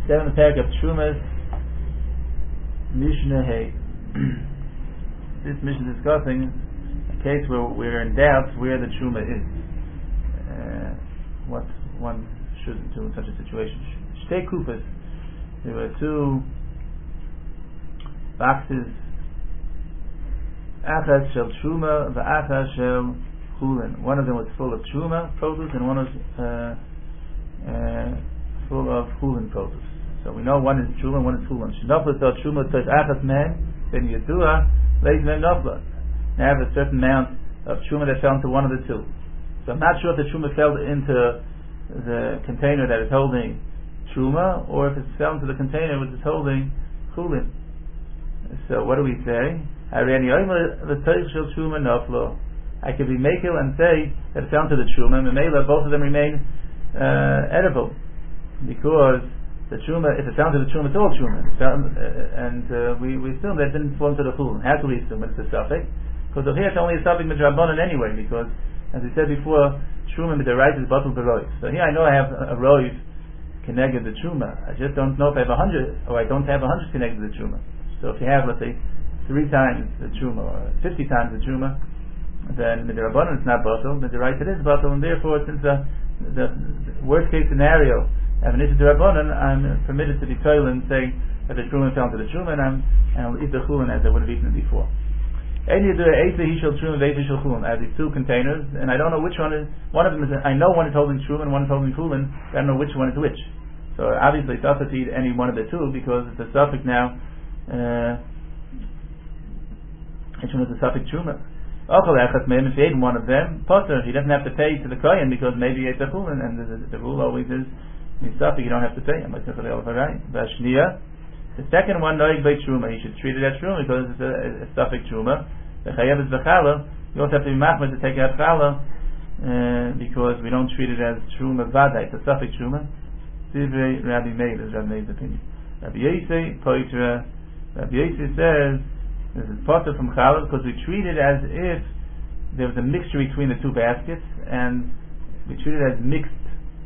Seventh paragraph of Trumas, Mishnah Hay. This Mishnah is discussing a case where we're in doubt where the Truma is. What one should do in such a situation. Shtei Kufas. There were two boxes. Achas shel Truma, v'achas shel Chulin. One of them was full of Truma produce, and one was full of Chulin produce. So we know one is Truma, one is Chulin. Shnafla tel Truma tel achas men ben Yedua leis men nafla. Now I have a certain amount of Truma that fell into one of the two. So I'm not sure if the Truma fell into the container that is holding Truma, or if it fell into the container which is holding Chulin. So what do we say? I could be makel and say that it fell into the Truma, and both of them remain edible, because the Truma, if it fell into the Truma, it's all Truma, and we assume that it didn't fall into the Chulin. How do we assume it's a suffix? Because over here it's only a suffix midrabanan anyway, because as we said before, Truma midaraita is bottled beroiv. So here I know I have a roiv connected to Truma. I just don't know if I have 100, or I don't have 100 connected to Truma. So if you have, let's say, 3 times the Truma, or 50 times the Truma, then midarabanan it's not bottled, midaraita it is bottled, and therefore, since the worst case scenario, I have an issue to Rabbanan, I'm permitted to be toil and say that the Truma fell into the Truma, and I'll eat the Chulin as I would have eaten it before. I have these two containers, and I don't know which one is. One of them is. I know one is holding Truma and one is holding Chulin. I don't know which one is which. So obviously, it's not to eat any one of the two, because it's a suffix now. Which one is a suffix Truma? If he ate one of them, potter, he doesn't have to pay to the kohen, because maybe he ate the Chulin, and the rule always is, suffix, you don't have to pay. The second one, noig by Truma, he should treat it as Truma, because it's a suffix Truma. The chayev is b'chala. You also have to be machmir to take out chala, because we don't treat it as Truma vada. It's a suffix Truma. Divrei Rabbi Meir is Rabbi Meir's opinion. Rabbi Yosei poitra. Rabbi Yosei says this is potter from chala, because we treat it as if there was a mixture between the two baskets, and we treat it as mixed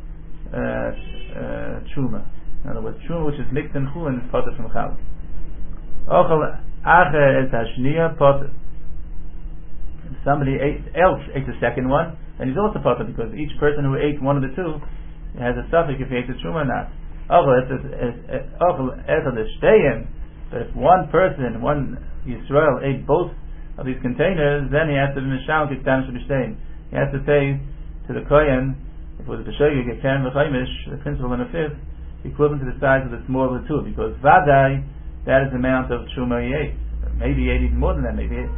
Truma. In other words, Truma which is mixed in Chulin is potter from chala. Ochel acher es hashniya potter. Somebody else ate the second one, and he's also potter, because each person who ate one of the two has a suffix if he ate the Truma or not. But if one person, one Yisrael, ate both of these containers, then he has to be mishal kiktan shebishtain. He has to pay to the kohen, if it was b'shogeg, a keren v'chaimish, the principal and a fifth, equivalent to the size of the smaller of the two, because vadai, that is the amount of Truma he ate. Maybe he ate even more than that. Maybe he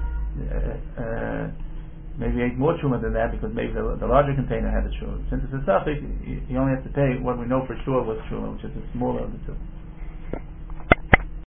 ate more Truma than that, because maybe the larger container had the Truma. Since it's a suffix, he only has to pay what we know for sure was Truma, which is the smaller of the two.